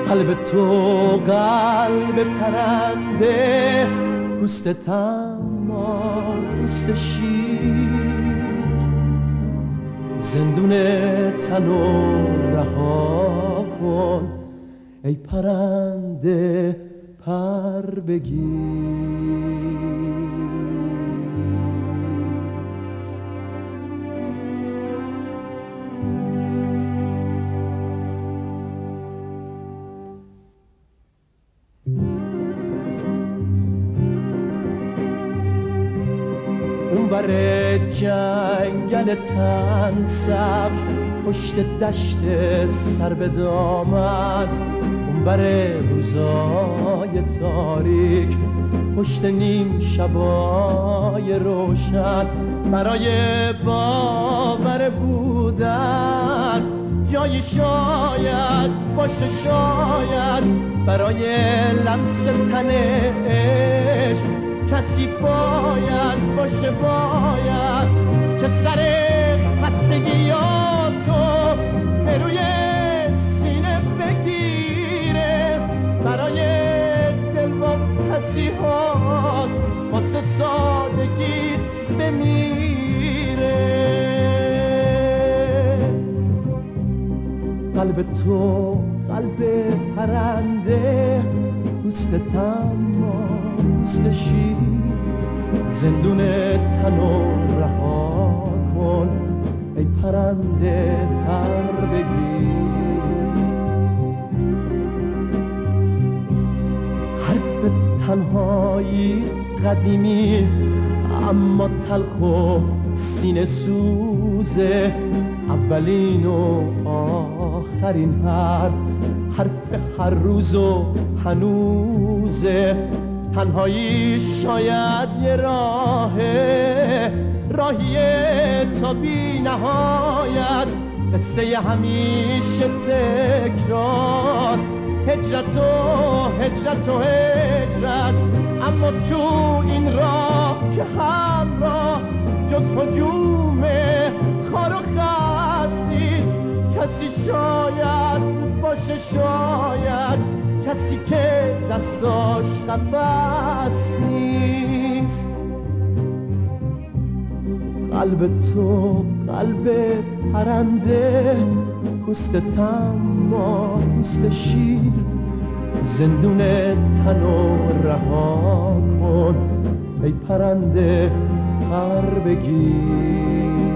قلب تو قلب پرنده، پوست تمام پوست شیر، زندون تنو رها کن ای پرنده پر بگیر. اونور جنگل تن سبز پشت دشت سر به دامن، اونور روزای تاریک پشت نیم شبای روشن، برای باور بودن جایی شاید باشه، شاید برای لمس تن عشق کسی باید باشه، باید که سر خستگیاتو به روی سینه بگیره، برای دلواپسی‌هات واسه سادگیت بمیره. قلب تو قلب پرنده، پوست تمام پوست شیر، زندون تنو رها کن ای پرنده پر بگیر. حرف تنهایی قدیمی اما تلخ و سینه سوزه، اولین و آخرین حرف هر روز و هنوزه. تنهایی شاید یه راهیه تا بی نهایت، قصه همیشه تکرار، هجرت و هجرت، اما تو این راه که همراه جز هجوم خار و خس نیست کسی، شاید باشه، شاید کسی که دستاش قفس نیست. قلب تو قلب پرنده، پوست تمام پوست شیر، زندون تنو رها کن ای پرنده پر بگیر.